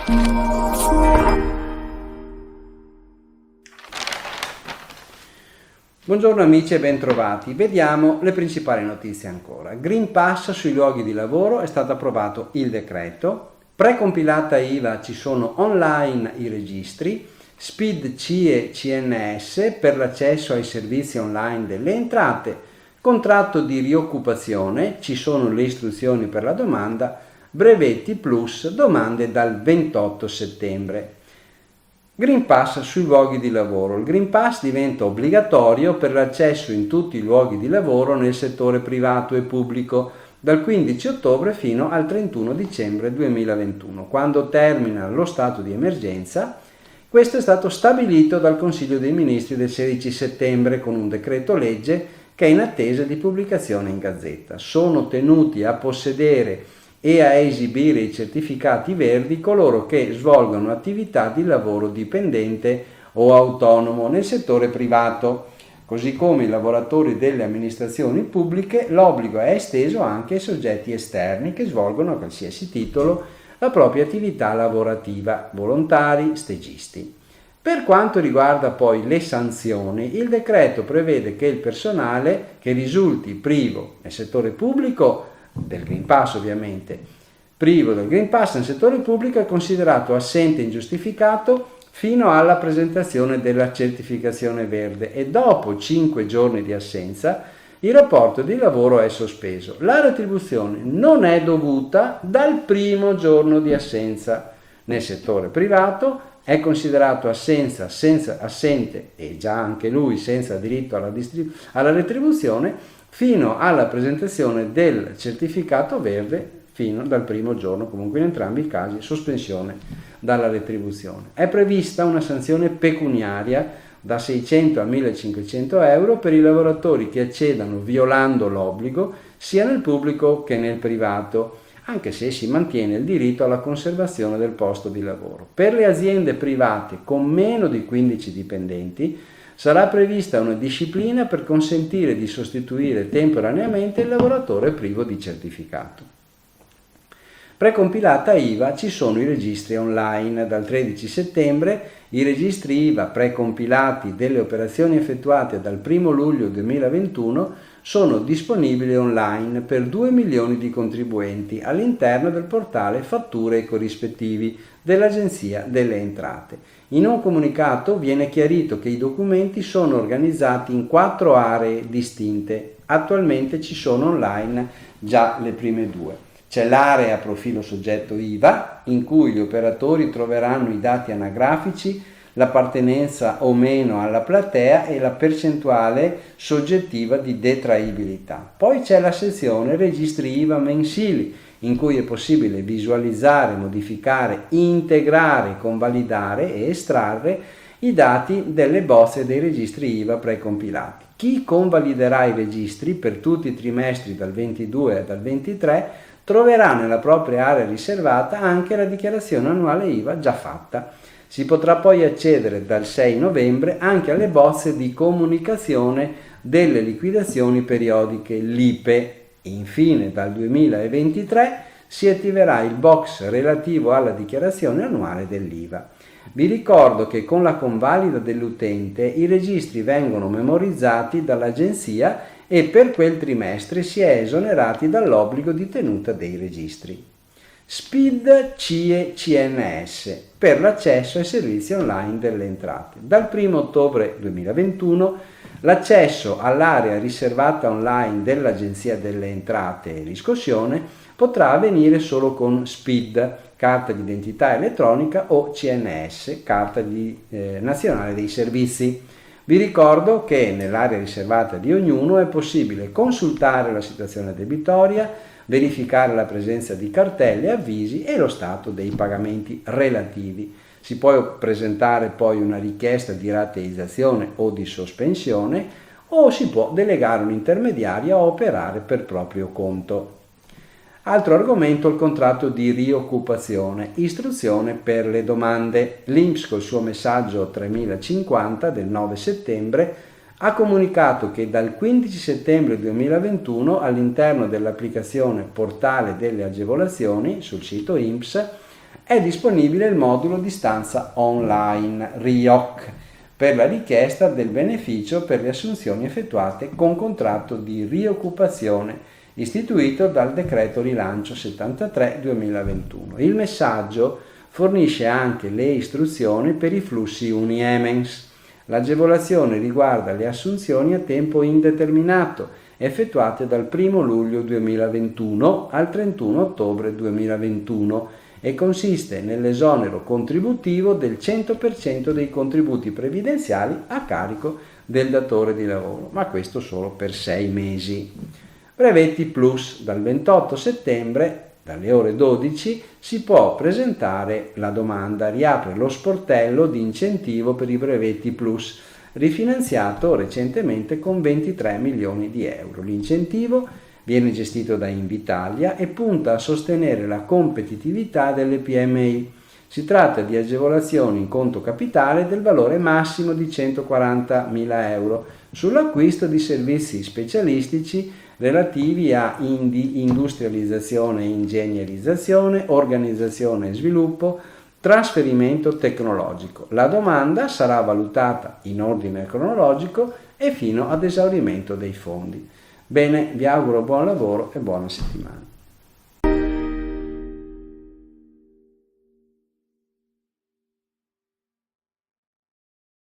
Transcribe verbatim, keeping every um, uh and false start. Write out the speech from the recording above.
Buongiorno amici e bentrovati. Vediamo le principali notizie ancora. Green Pass sui luoghi di lavoro, è stato approvato il decreto. Precompilata I V A, ci sono online i registri. S P I D C I E C N S per l'accesso ai servizi online delle entrate. Contratto di rioccupazione, ci sono le istruzioni per la domanda. Brevetti plus, domande dal ventotto settembre. Green Pass sui luoghi di lavoro. Il Green Pass diventa obbligatorio per l'accesso in tutti i luoghi di lavoro nel settore privato e pubblico dal quindici ottobre fino al trentuno dicembre duemilaventuno, quando termina lo stato di emergenza. Questo è stato stabilito dal Consiglio dei Ministri del sedici settembre con un decreto legge che è in attesa di pubblicazione in Gazzetta. Sono tenuti a possedere e a esibire i certificati verdi coloro che svolgono attività di lavoro dipendente o autonomo nel settore privato, così come i lavoratori delle amministrazioni pubbliche. L'obbligo è esteso anche ai soggetti esterni che svolgono a qualsiasi titolo la propria attività lavorativa, volontari, stagisti. Per quanto riguarda poi le sanzioni, il decreto prevede che il personale che risulti privo nel settore pubblico del Green Pass ovviamente, privo del Green Pass nel settore pubblico è considerato assente ingiustificato fino alla presentazione della certificazione verde e dopo cinque giorni di assenza il rapporto di lavoro è sospeso. La retribuzione non è dovuta dal primo giorno di assenza. Nel settore privato è considerato assenza, senza, assente e già anche lui senza diritto alla, distrib- alla retribuzione fino alla presentazione del certificato verde fino dal primo giorno, comunque in entrambi i casi sospensione dalla retribuzione. È prevista una sanzione pecuniaria da seicento a millecinquecento euro per i lavoratori che accedano violando l'obbligo sia nel pubblico che nel privato, anche se si mantiene il diritto alla conservazione del posto di lavoro. Per le aziende private con meno di quindici dipendenti sarà prevista una disciplina per consentire di sostituire temporaneamente il lavoratore privo di certificato. Precompilata I V A, ci sono i registri online. Dal tredici settembre i registri I V A precompilati delle operazioni effettuate dal primo luglio duemilaventuno sono disponibili online per due milioni di contribuenti all'interno del portale Fatture e corrispettivi dell'Agenzia delle Entrate. In un comunicato viene chiarito che i documenti sono organizzati in quattro aree distinte. Attualmente ci sono online già le prime due. C'è l'area profilo soggetto I V A, in cui gli operatori troveranno i dati anagrafici, l'appartenenza o meno alla platea e la percentuale soggettiva di detraibilità. Poi c'è la sezione registri I V A mensili, in cui è possibile visualizzare, modificare, integrare, convalidare e estrarre i dati delle bozze dei registri I V A precompilati. Chi convaliderà i registri per tutti i trimestri dal ventidue al ventitré troverà nella propria area riservata anche la dichiarazione annuale I V A già fatta. Si potrà poi accedere dal sei novembre anche alle bozze di comunicazione delle liquidazioni periodiche L I P E. Infine, dal duemilaventitré si attiverà il box relativo alla dichiarazione annuale dell'I V A. Vi ricordo che con la convalida dell'utente i registri vengono memorizzati dall'agenzia e per quel trimestre si è esonerati dall'obbligo di tenuta dei registri. S P I D C I E C N S per l'accesso ai servizi online delle entrate. Dal primo ottobre duemilaventuno l'accesso all'area riservata online dell'Agenzia delle Entrate e Riscossione potrà avvenire solo con S P I D, carta di identità elettronica, o C N S, carta di, eh, nazionale dei servizi. Vi ricordo che nell'area riservata di ognuno è possibile consultare la situazione debitoria, verificare la presenza di cartelle, avvisi e lo stato dei pagamenti relativi. Si può presentare poi una richiesta di rateizzazione o di sospensione o si può delegare un intermediario a operare per proprio conto. Altro argomento, il contratto di rioccupazione, istruzione per le domande. L'I N P S col suo messaggio tremilacinquanta del nove settembre ha comunicato che dal quindici settembre duemilaventuno all'interno dell'applicazione Portale delle Agevolazioni sul sito I N P S È disponibile il modulo distanza online R I O C per la richiesta del beneficio per le assunzioni effettuate con contratto di rioccupazione istituito dal decreto rilancio settantatré duemilaventuno. Il messaggio fornisce anche le istruzioni per i flussi Uniemens. L'agevolazione riguarda le assunzioni a tempo indeterminato effettuate dal primo luglio duemilaventuno al trentuno ottobre duemilaventuno e consiste nell'esonero contributivo del cento per cento dei contributi previdenziali a carico del datore di lavoro, ma questo solo per sei mesi. Brevetti Plus, dal ventotto settembre, dalle ore dodici, si può presentare la domanda. Riapre lo sportello di incentivo per i brevetti Plus, rifinanziato recentemente con ventitré milioni di euro. L'incentivo viene gestito da Invitalia e punta a sostenere la competitività delle P M I. Si tratta di agevolazioni in conto capitale del valore massimo di centoquarantamila euro sull'acquisto di servizi specialistici relativi a indi, industrializzazione e ingegnerizzazione, organizzazione e sviluppo, trasferimento tecnologico. La domanda sarà valutata in ordine cronologico e fino ad esaurimento dei fondi. Bene, vi auguro buon lavoro e buona settimana.